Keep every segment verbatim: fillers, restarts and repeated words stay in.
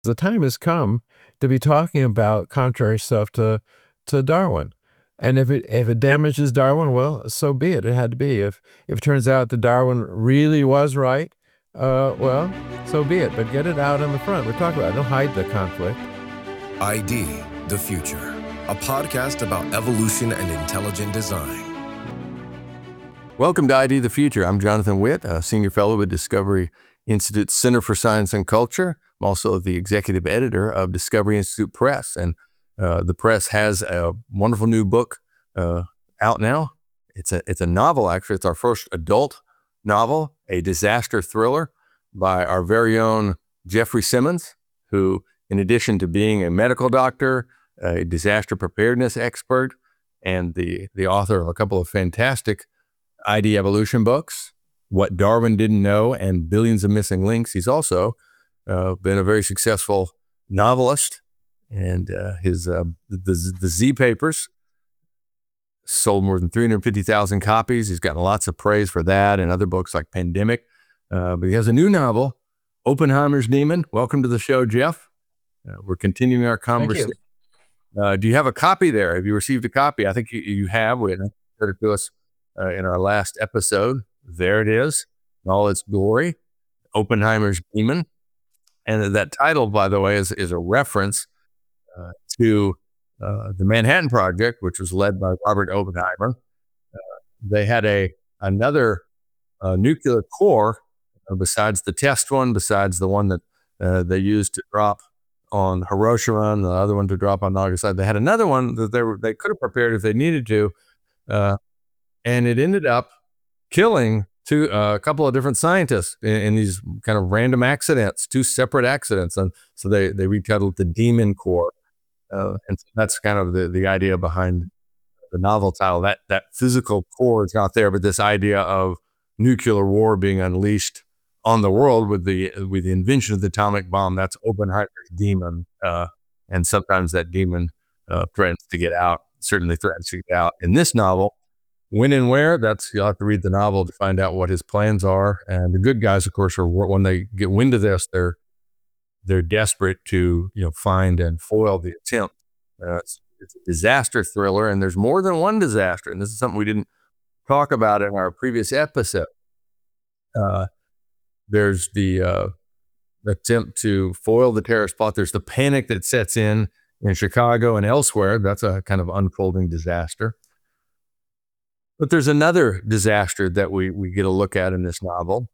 The time has come to be talking about contrary stuff to to Darwin. And if it if it damages Darwin, well, so be it. It had to be. If if it turns out that Darwin really was right, uh, well, so be it. But get it out in the front. We're talking about it. Don't hide the conflict. I D, The Future, a podcast about evolution and intelligent design. Welcome to I D, The Future. I'm Jonathan Witt, a senior fellow with Discovery Institute Center for Science and Culture. I'm also the executive editor of Discovery Institute Press, and uh, the press has a wonderful new book uh, out now. It's a it's a novel, actually. It's our first adult novel, a disaster thriller by our very own Jeffrey Simmons, who, in addition to being a medical doctor, a disaster preparedness expert, and the the author of a couple of fantastic I D evolution books, What Darwin Didn't Know and Billions of Missing Links. He's also uh, been a very successful novelist, and uh, his uh, the, the Z Papers sold more than three hundred fifty thousand copies. He's gotten lots of praise for that and other books like Pandemic. Uh, but he has a new novel, Oppenheimer's Demon. Welcome to the show, Jeff. Uh, we're continuing our conversation. Uh, do you have a copy there? Have you received a copy? I think you, you have. We had it to us uh, in our last episode. There it is, in all its glory, Oppenheimer's Demon. And that title, by the way, is, is a reference uh, to uh, the Manhattan Project, which was led by Robert Oppenheimer. Uh, they had a another uh, nuclear core uh, besides the test one, besides the one that uh, they used to drop on Hiroshima and the other one to drop on Nagasaki. They had another one that they were they could have prepared if they needed to, uh, and it ended up killing two uh, a couple of different scientists in, in these kind of random accidents, two separate accidents, and so they they retitled the Demon Core, uh, and so that's kind of the the idea behind the novel title. That that physical core is not there, but this idea of nuclear war being unleashed on the world with the with the invention of the atomic bomb. That's Oppenheimer's demon, uh, and sometimes that demon uh, threatens to get out. Certainly threatens to get out in this novel. When and where, that's, you'll have to read the novel to find out what his plans are. And the good guys, of course, are when they get wind of this, they're they're desperate to you know find and foil the attempt. Uh, it's, it's a disaster thriller, and there's more than one disaster. And this is something we didn't talk about in our previous episode. Uh, there's the uh, attempt to foil the terrorist plot. There's the panic that sets in in Chicago and elsewhere. That's a kind of unfolding disaster. But there's another disaster that we, we get a look at in this novel,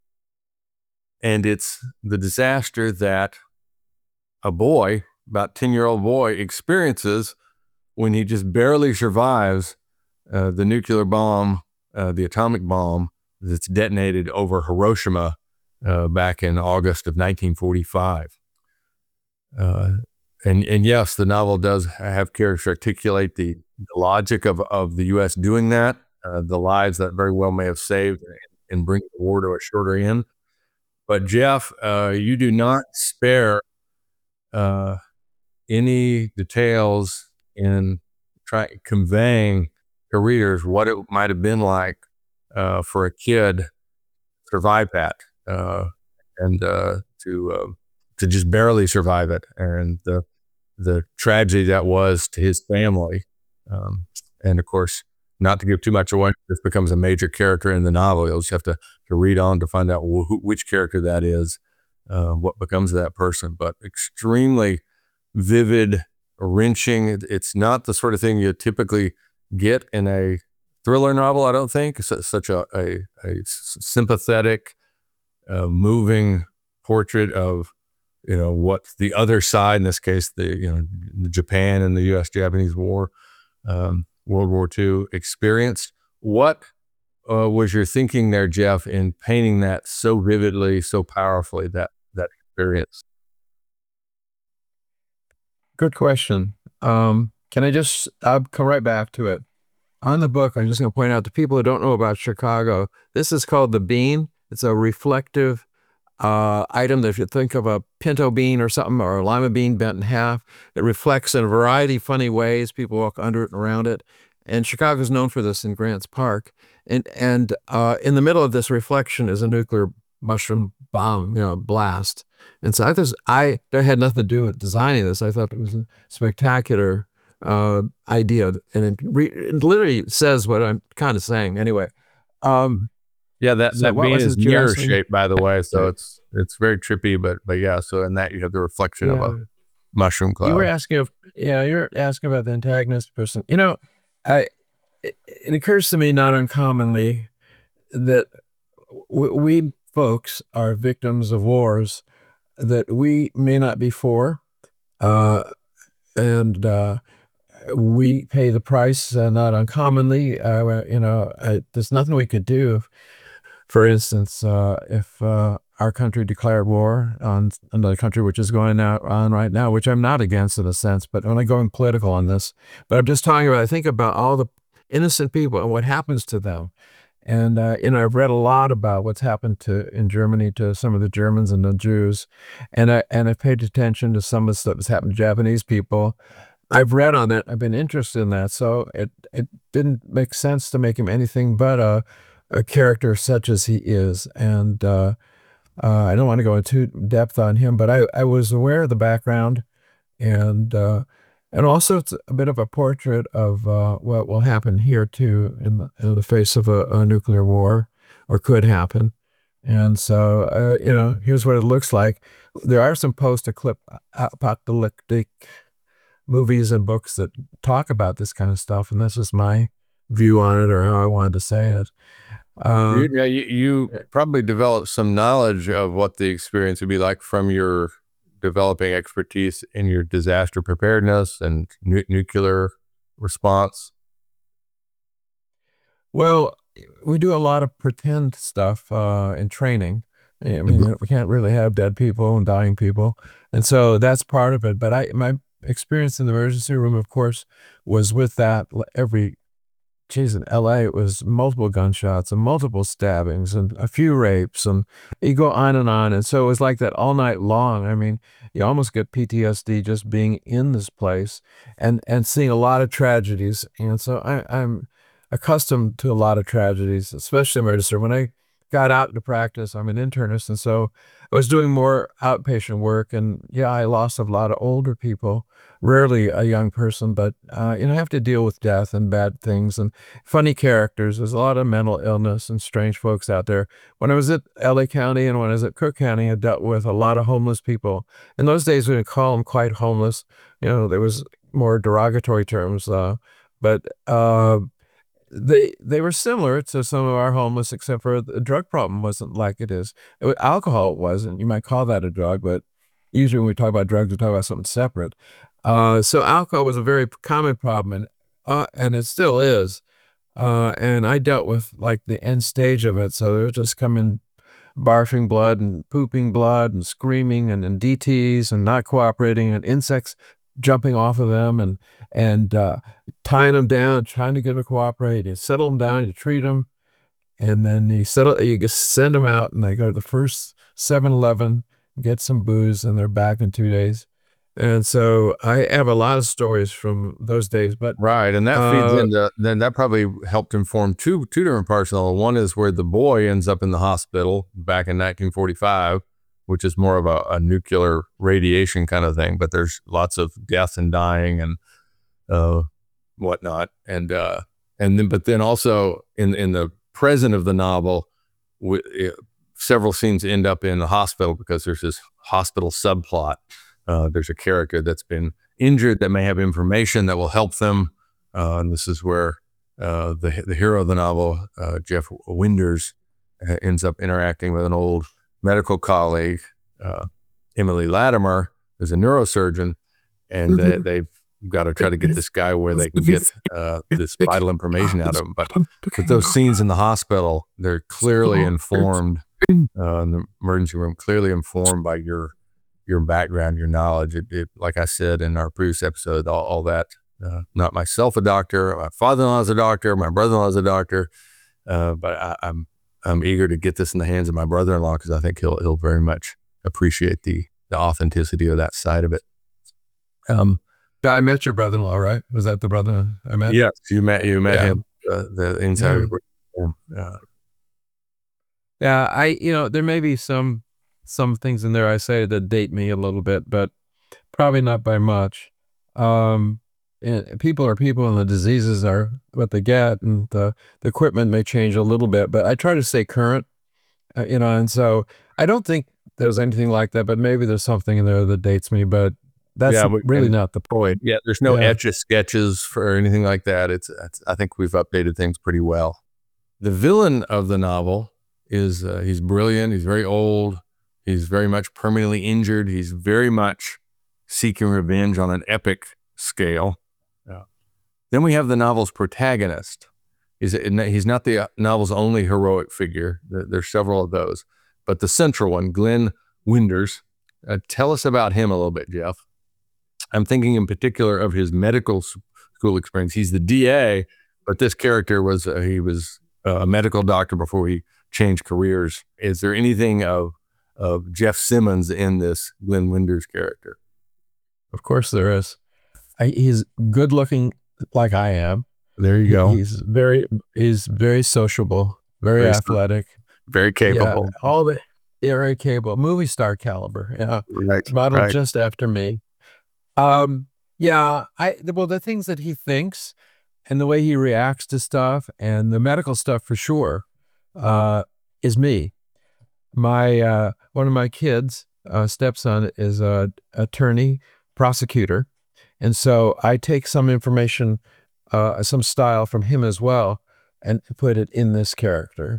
and it's the disaster that a boy, about ten-year-old boy, experiences when he just barely survives uh, the nuclear bomb, uh, the atomic bomb that's detonated over Hiroshima uh, back in August of nineteen forty-five. Uh, and, and yes, the novel does have characters articulate the the logic of, of the U S doing that, uh, the lives that very well may have saved and, and bring the war to a shorter end. But Jeff, uh, you do not spare uh, any details in try, conveying to readers what it might have been like uh, for a kid to survive that uh, and uh, to uh, to just barely survive it, and the the tragedy that was to his family. Um, and of course, not to give too much away, this becomes a major character in the novel. You'll just have to, to read on to find out wh- which character that is, uh, what becomes of that person. But extremely vivid, wrenching. It, it's not the sort of thing you typically get in a thriller novel, I don't think. It's such a, a, a sympathetic, uh, moving portrait of you know what the other side, in this case, the you know the Japan and the U S Japanese War. Um, World War Two experienced. What uh, was your thinking there, Jeff, in painting that so vividly, so powerfully, that that experience? Good question. Um, can I just, I'll come right back to it. On the book, I'm just going to point out to people who don't know about Chicago, this is called the bean. It's a reflective uh, item that if you think of a pinto bean or something, or a lima bean bent in half, it reflects in a variety of funny ways. People walk under it and around it. And Chicago is known for this in Grants Park. And and uh, in the middle of this reflection is a nuclear mushroom bomb, you know, blast. And so I just, I, that had nothing to do with designing this. I thought it was a spectacular uh, idea. And it, re, it literally says what I'm kind of saying anyway. Um, Yeah, that, So that what bean was is it you mirror asked me? shaped, by the way. So Sorry. it's it's very trippy, but but yeah. So in that you have the reflection of a Yeah. mushroom You were cloud. asking if, yeah, you're asking about the antagonist person. You know, I, it, it occurs to me not uncommonly that w- we folks are victims of wars that we may not be for, uh, and uh, we pay the price uh, not uncommonly. Uh, you know, uh, there's nothing we could do. If, for instance, uh, if uh, our country declared war on another country, which is going out on right now, which I'm not against in a sense, but I'm not going political on this. But I'm just talking about, I think about all the innocent people and what happens to them. And, uh, you know, I've read a lot about what's happened to in Germany to some of the Germans and the Jews. And I, and I paid attention to some of the stuff that's happened to Japanese people. I've read on it. I've been interested in that. So it, it didn't make sense to make him anything but a, a character such as he is. And, uh, uh, I don't want to go into depth on him, but I, I was aware of the background, and uh, and also it's a bit of a portrait of uh, what will happen here too in the, in the face of a, a nuclear war, or could happen. And so, uh, you know, here's what it looks like. There are some post-apocalyptic movies and books that talk about this kind of stuff, and that's just my view on it, or how I wanted to say it. Uh, You, yeah, you, you probably developed some knowledge of what the experience would be like from your developing expertise in your disaster preparedness and nu- nuclear response. Well, we do a lot of pretend stuff uh, in training. I mean, we can't really have dead people and dying people, and so that's part of it. But I, my experience in the emergency room, of course, was with that every. Geez, in L A, it was multiple gunshots and multiple stabbings and a few rapes, and you go on and on. And so it was like that all night long. I mean, you almost get P T S D just being in this place and, and seeing a lot of tragedies. And so I, I'm accustomed to a lot of tragedies, especially emergency room. When I got out into practice, I'm an internist, and so I was doing more outpatient work. And yeah, I lost a lot of older people, rarely a young person, but uh, you know, I have to deal with death and bad things and funny characters. There's a lot of mental illness and strange folks out there. When I was at L A County and when I was at Cook County, I dealt with a lot of homeless people. In those days, we would call them quite homeless. You know, there was more derogatory terms, uh, but uh, they they were similar to some of our homeless, except for the drug problem wasn't like it is. It wa- alcohol wasn't. You might call that a drug, but usually when we talk about drugs, we talk about something separate. Uh, so alcohol was a very common problem, and uh, and it still is. Uh, and I dealt with like the end stage of it. So they would just come in barfing blood and pooping blood and screaming and, and D Ts and not cooperating and insects jumping off of them and and uh, tying them down, trying to get them to cooperate. You settle them down, you treat them, and then you settle, you just send them out, and they go to the first seven eleven, get some booze, and they're back in two days. And so I have a lot of stories from those days, but Right, and that feeds uh, into, then that probably helped inform two two different parts of it. One is where the boy ends up in the hospital back in nineteen forty-five, which is more of a, a nuclear radiation kind of thing, but there's lots of death and dying and uh, whatnot, and uh, and then but then also in in the present of the novel, w- it, several scenes end up in the hospital because there's this hospital subplot. Uh, there's a character that's been injured that may have information that will help them. Uh, and this is where uh, the the hero of the novel, uh, Jeff Winders, uh, ends up interacting with an old medical colleague, uh, Emily Latimer, who's a neurosurgeon, and they, they've got to try to get this guy where they can get uh, this vital information out of him. But with those scenes in the hospital, they're clearly informed, uh, in the emergency room, clearly informed by your your background, your knowledge. It, it, like I said in our previous episode, all, all that, uh, not myself a doctor, my father-in-law is a doctor, my brother-in-law is a doctor, uh, but I, I'm I'm eager to get this in the hands of my brother-in-law because I think he'll he'll very much appreciate the the authenticity of that side of it. um, I met your brother-in-law, right? Was that the brother I met? Yes, you met you met Yeah. him, uh, the inside. Yeah. Uh, Yeah, I you know there may be some some things in there I say that date me a little bit, but probably not by much. Um, and people are people, and the diseases are what they get, and the the equipment may change a little bit, but I try to stay current, uh, you know. And so I don't think there's anything like that, but maybe there's something in there that dates me, but that's Yeah, we, really and not the point. yeah, there's no Yeah. etch a sketches for anything like that. It's, it's I think we've updated things pretty well. The villain of the novel is uh, he's brilliant. He's very old. He's very much permanently injured. He's very much seeking revenge on an epic scale. Yeah. Then we have the novel's protagonist. He's, he's not the novel's only heroic figure. There's several of those. But the central one, Glenn Winders, uh, tell us about him a little bit, Jeff. I'm thinking in particular of his medical school experience. He's the D A, but this character was, uh, he was a medical doctor before he changed careers. Is there anything of, of Jeff Simmons in this Glenn Winders character? Of course there is. I, he's good looking like I am. There you go. He's very, he's very sociable, very, Very athletic. Very capable. Yeah, all the yeah, very capable, movie star caliber. Yeah, Right. modeled right. just after me. Um, yeah, I well the things that he thinks and the way he reacts to stuff and the medical stuff for sure, uh, is me. My uh, one of my kids, uh, stepson, is a attorney prosecutor, and so I take some information, uh, some style from him as well, and put it in this character.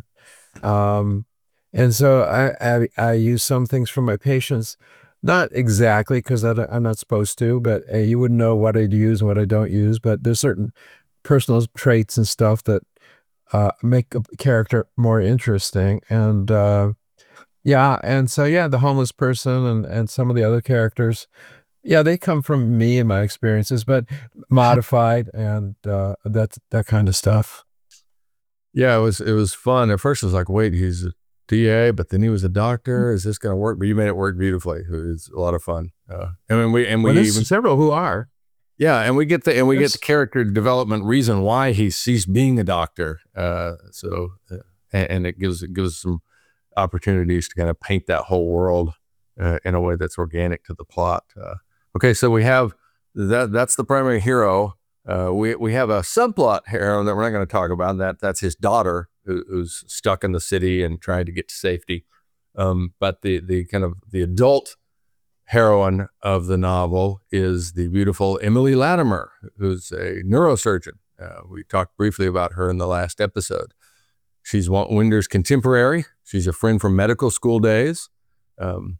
Um, and so I, I, I use some things from my patients, not exactly because I'm not supposed to, but uh, you wouldn't know what I'd use and what I don't use, but there's certain personal traits and stuff that uh, make a character more interesting. And uh, yeah, and so yeah, the homeless person and, and some of the other characters, yeah, they come from me and my experiences, but modified and uh, that, that kind of stuff. Yeah, it was it was fun. At first, it was like, wait, he's a D A, but then he was a doctor. Is this going to work? But you made it work beautifully. It was a lot of fun. Uh, and when we and we Well, there's even several who are. yeah, and we get the and we There's- get the character development reason why he ceased being a doctor. Uh, so uh, and, and it gives it gives some opportunities to kind of paint that whole world uh, in a way that's organic to the plot. Uh, okay, so we have that. That's the primary hero. Uh, we we have a subplot hero that we're not going to talk about. That that's his daughter who, who's stuck in the city and trying to get to safety. Um, but the the kind of the adult heroine of the novel is the beautiful Emily Latimer, who's a neurosurgeon. Uh, we talked briefly about her in the last episode. She's Winders' contemporary. She's a friend from medical school days. Um,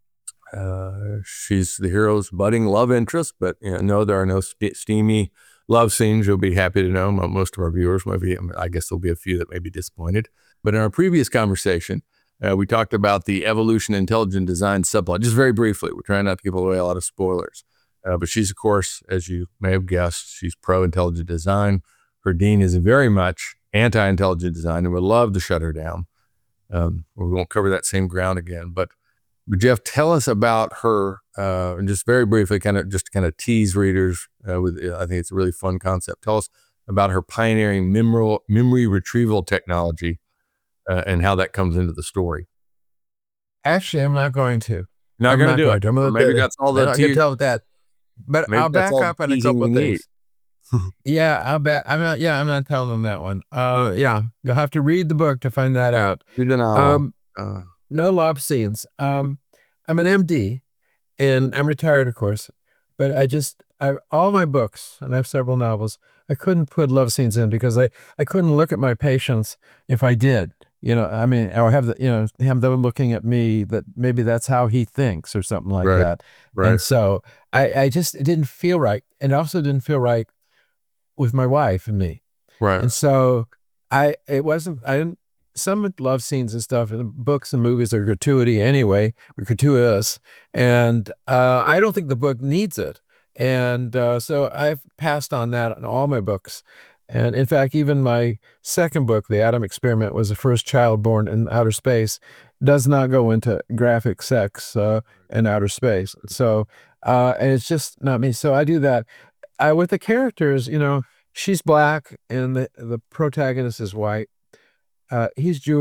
uh, she's the hero's budding love interest, but you know, no, there are no st- steamy love scenes. You'll be happy to know. Most of our viewers might be, I guess there'll be a few that may be disappointed. But in our previous conversation, uh, we talked about the evolution intelligent design subplot, just very briefly. We're trying not to give away a lot of spoilers. Uh, but she's, of course, as you may have guessed, she's pro-intelligent design. Her dean is very much anti-intelligent design and would love to shut her down. Um, we won't cover that same ground again. But, but Jeff, tell us about her, uh, and just very briefly, kind of just to kind of tease readers uh, with. I think it's a really fun concept. Tell us about her pioneering memory, memory retrieval technology uh, and how that comes into the story. Actually, I'm not going to. Not I'm going not to do going it. to. I'm gonna Maybe do- that's all I the can te- tell that. But maybe I'll that's back all up on a teasing couple of we need. things. Yeah, I'll bet. I'm not. Yeah, I'm not telling them that one. Uh, yeah, you'll have to read the book to find that out. Do the novel. Um, uh, no love scenes. Um, I'm an M D, and I'm retired, of course. But I just, I all my books, and I have several novels. I couldn't put love scenes in because I, I couldn't look at my patients if I did. You know, I mean, or have the, you know, have them looking at me that maybe that's how he thinks or something like Right. that. right. And so I, I just, it didn't feel right. And it also didn't feel right with my wife and me. right. And so I, it wasn't, I didn't, some love scenes and stuff in books and movies are gratuity anyway, or gratuitous. And uh, I don't think the book needs it. And uh, so I've passed on that in all my books. And in fact, even my second book, The Atom Experiment, was the first child born in outer space, does not go into graphic sex uh, in outer space. So, uh, and it's just not me. So I do that. I, with the characters, you know, she's black and the, the protagonist is white. Uh, he's Jewish.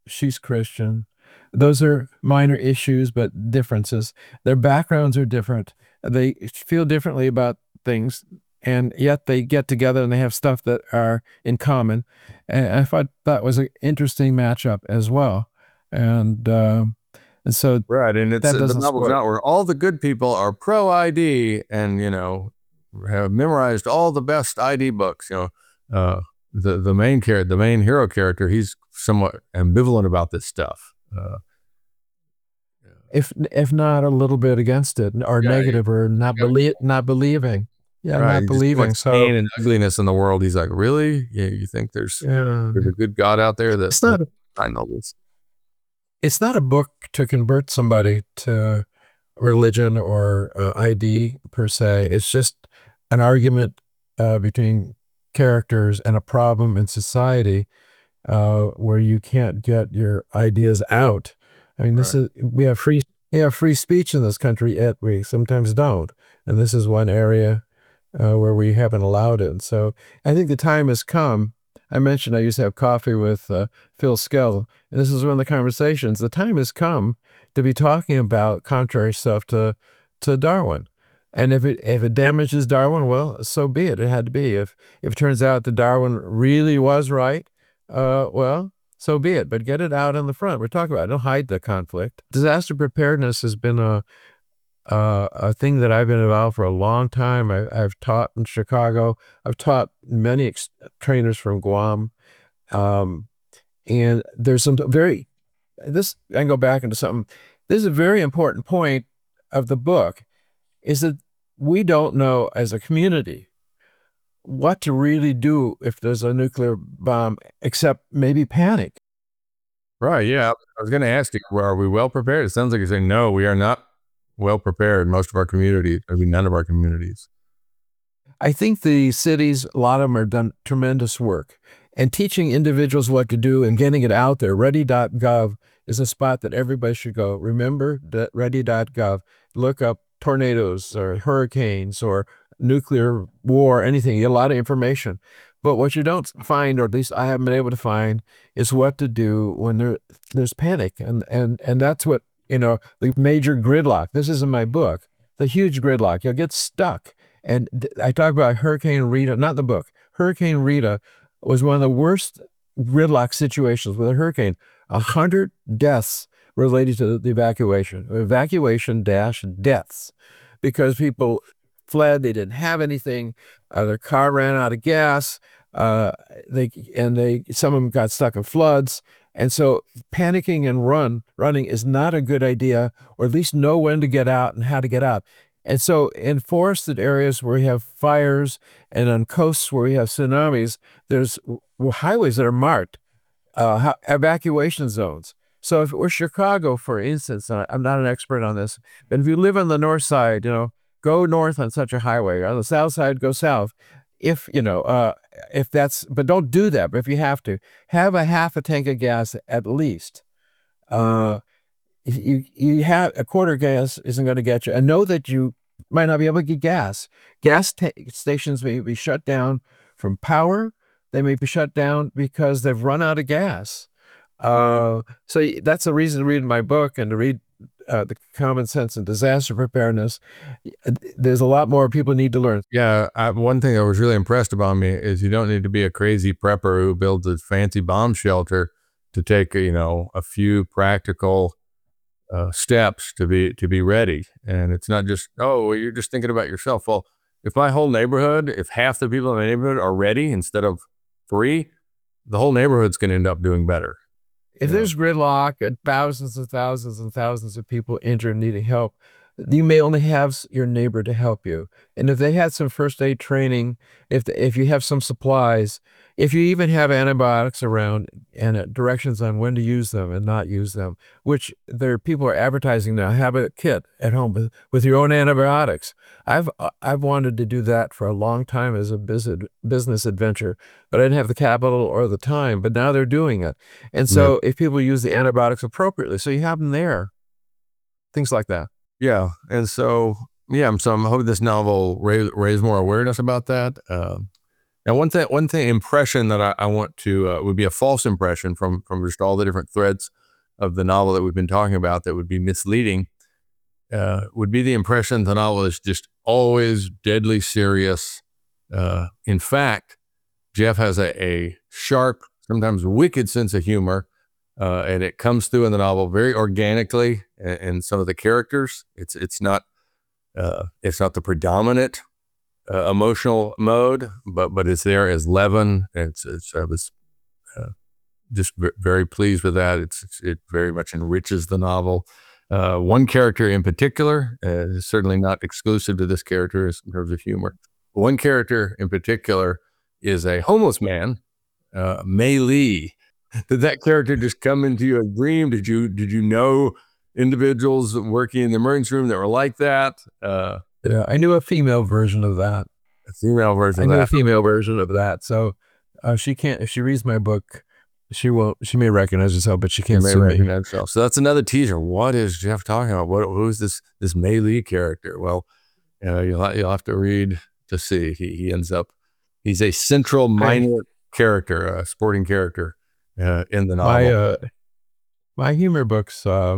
she's Christian. Those are minor issues, but differences. Their backgrounds are different. They feel differently about things, and yet they get together and they have stuff that are in common. And I thought that was an interesting matchup as well. And uh, and so Right, and it's that the doesn't novel's spoil. not where all the good people are pro I D and, you know, have memorized all the best I D books. You know, uh, the the main character, the main hero character, he's somewhat ambivalent about this stuff. Uh, If if not a little bit against it, or Yeah, negative, or not believe not believing. Yeah, right, not just too believing. much So pain and ugliness in the world. He's like, really? Yeah, you think there's yeah, there's a good God out there that it's not I know this? it's not a book to convert somebody to religion or uh, I D per se. It's just an argument uh, between characters and a problem in society uh, where you can't get your ideas out. I mean, this Right. is we have free we have free speech in this country, yet we sometimes don't, and this is one area uh, where we haven't allowed it. And so I think the time has come. I mentioned I used to have coffee with uh, Phil Skell, and this is one of the conversations. The time has come to be talking about contrary stuff to to Darwin. And if it if it damages Darwin, well, so be it. It had to be. If if it turns out that Darwin really was right, uh, well, so be it. But get it out in the front. We're talking about it. Don't hide the conflict. Disaster preparedness has been a uh, a thing that I've been involved for a long time. I, I've taught in Chicago. I've taught many ex- trainers from Guam. Um, and there's some very, this, I can go back into something. This is a very important point of the book, is that we don't know as a community what to really do if there's a nuclear bomb, except maybe panic. Right, yeah. I was going to ask you, well, are we well prepared? It sounds like you're saying, no, we are not well prepared. Most of our communities, I mean, none of our communities. I think the cities, a lot of them are done tremendous work. And teaching individuals what to do and getting it out there. Ready dot gov is a spot that everybody should go. Remember that ready dot gov. Look up tornadoes or hurricanes or nuclear war, anything. You get a lot of information. But what you don't find, or at least I haven't been able to find, is what to do when there there's panic. And and and that's what, you know, the major gridlock. This is in my book. The huge gridlock. You'll get stuck. And th- I talk about Hurricane Rita, not the book. Hurricane Rita was one of the worst gridlock situations with a hurricane. A hundred deaths related to the evacuation. Evacuation dash deaths, because people fled. They didn't have anything. Uh, their car ran out of gas. Uh, they and they some of them got stuck in floods. And so panicking and run running is not a good idea, or at least know when to get out and how to get out. And so in forested areas where we have fires and on coasts where we have tsunamis, there's highways that are marked uh, evacuation zones. So if it were Chicago, for instance, and I'm not an expert on this, but if you live on the north side, you know, go north on such a highway. On the south side, go south. If, you know, uh, if that's, but don't do that. But if you have to, have a half a tank of gas at least. Uh, you you have a quarter gas isn't going to get you, and know that you might not be able to get gas. Gas ta- stations may be shut down from power. They may be shut down because they've run out of gas. Uh, so y- that's the reason to read my book and to read uh, the Common Sense and Disaster Preparedness. Y- There's a lot more people need to learn. Yeah, I, one thing that was really impressed about me is you don't need to be a crazy prepper who builds a fancy bomb shelter to take, you know, a few practical uh, steps to be to be ready. And it's not just, oh, well, you're just thinking about yourself. Well, if my whole neighborhood, if half the people in my neighborhood are ready instead of free, the whole neighborhood's going to end up doing better. If Yeah. there's gridlock and thousands and thousands and thousands of people injured and needing help, you may only have s- your neighbor to help you. And if they had some first aid training, if the, if you have some supplies, if you even have antibiotics around and uh, directions on when to use them and not use them, which there people are advertising now, have a kit at home with, with your own antibiotics. I've uh, I've wanted to do that for a long time as a business business adventure, but I didn't have the capital or the time. But now they're doing it. And so if people use the antibiotics appropriately, so you have them there, things like that. Yeah. And so, yeah, I'm, so I'm hoping this novel raise, raise more awareness about that. Um, Now, one thing, one thing, impression that I, I want to uh, would be a false impression from from just all the different threads of the novel that we've been talking about that would be misleading, uh, would be the impression the novel is just always deadly serious. Uh, in fact, Jeff has a, a sharp, sometimes wicked sense of humor, uh, and it comes through in the novel very organically. In, in some of the characters, it's it's not uh, it's not the predominant uh, emotional mode, but but it's there as leaven. It's, it's I was uh, just v- very pleased with that. It's, it's it very much enriches the novel. Uh, one character in particular uh, is certainly not exclusive to this character in terms of humor. One character in particular is a homeless man, uh, Mei Lee. Did that character just come into your dream? Did you did you know individuals working in the emergency room that were like that? Uh, Yeah, I knew a female version of that. a female version I of knew a that. female version of that. So uh, she can't. If she reads my book, she won't. She may recognize herself, but she You can't may sue me. recognize yourself. So that's another teaser. What is Jeff talking about? What who is this this Mei Lee character? Well, you know, you'll you'll have to read to see. He he ends up he's a central minor character, a sporting character uh, in the novel. My uh, my humor books. Uh,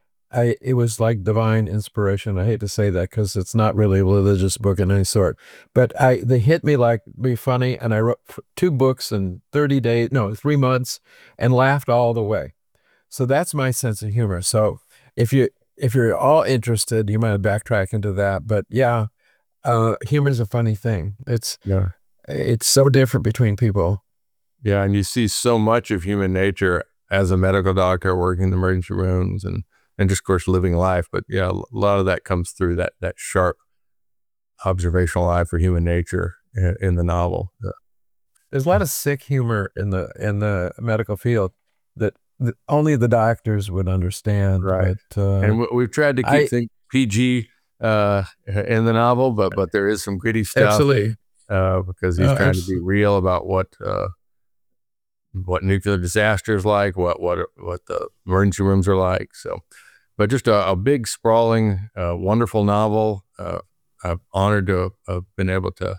I it was like divine inspiration. I hate to say that because it's not really a religious book in any sort, but I they hit me like be funny, and I wrote f- two books in thirty days, no, three months, and laughed all the way. So that's my sense of humor. So if you if you're all interested, you might backtrack into that. But yeah, uh, humor is a funny thing. It's yeah. it's so different between people. Yeah, and you see so much of human nature as a medical doctor working in the emergency rooms and, and just, of course, living life. But yeah, a lot of that comes through that that sharp observational eye for human nature in, in the novel. Uh, There's a lot of sick humor in the in the medical field that, that only the doctors would understand. Right. But, uh, and we, we've tried to keep I- things P G uh, in the novel, but but there is some gritty stuff absolutely. uh, because he's Uh, trying to abs- be real about what uh, what nuclear disaster is like, what what what the emergency rooms are like. So, but just a, a big, sprawling, uh, wonderful novel. Uh, I'm honored to have been able to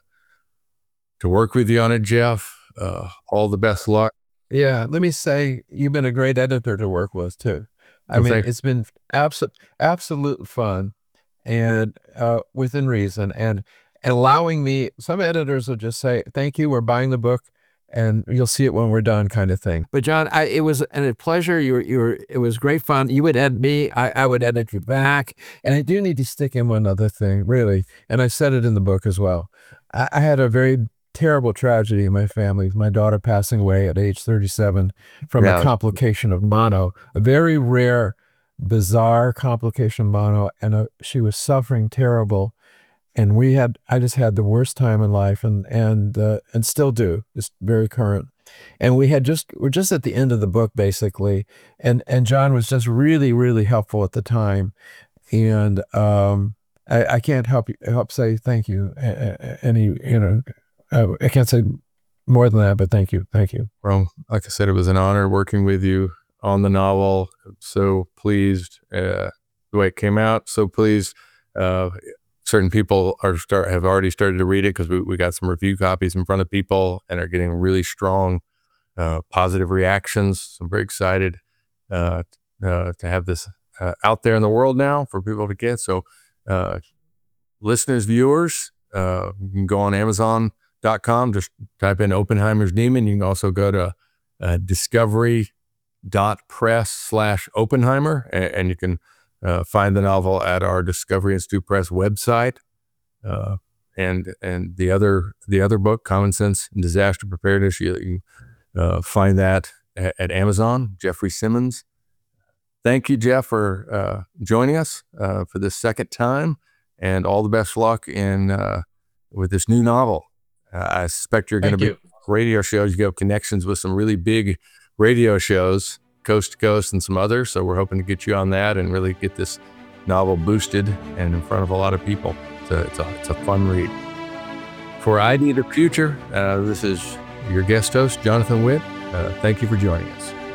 to work with you on it, Jeff. Uh, all the best luck. Yeah, let me say you've been a great editor to work with too. I Well, mean, thank- it's been absolute absolute fun, and uh, within reason, and, and allowing me. Some editors will just say, "Thank you, we're buying the book, and you'll see it when we're done," kind of thing. But John, I, it was a pleasure. You were, you were, it was great fun. You would edit me, I, I would edit you back, and I do need to stick in one other thing, really, and I said it in the book as well. I, I had a very terrible tragedy in my family. My daughter passing away at age thirty-seven from Yeah. a complication of mono, a very rare, bizarre complication of mono, and uh she was suffering terrible. And we had, I just had the worst time in life, and and uh, and still do. It's very current. And we had just, we're just at the end of the book basically, and and John was just really really helpful at the time, and um, I, I can't help you help say thank you. a- a- Any you know. Uh, I can't say more than that, but thank you. Thank you. Well, like I said, it was an honor working with you on the novel. So pleased uh, the way it came out. So pleased. Uh, certain people are start have already started to read it because we, we got some review copies in front of people and are getting really strong, uh, positive reactions. So I'm very excited uh, uh, to have this uh, out there in the world now for people to get. So uh, listeners, viewers, uh, you can go on Amazon dot com, just type in Oppenheimer's Demon. You can also go to uh, discovery dot press slash Oppenheimer, and, and you can uh, find the novel at our Discovery Institute Press website. Uh, and and the other the other book, Common Sense in Disaster Preparedness, you, you uh, find that at, at Amazon. Jeffrey Simmons. Thank you, Jeff, for uh, joining us uh, for this second time, and all the best luck in uh, with this new novel. Uh, I suspect you're going to Thank be you. radio shows. You have connections with some really big radio shows, coast to coast, and some others. So we're hoping to get you on that and really get this novel boosted and in front of a lot of people. It's a, it's a, it's a fun read. For I D the Future, uh, this is your guest host, Jonathan Witt. Uh, thank you for joining us.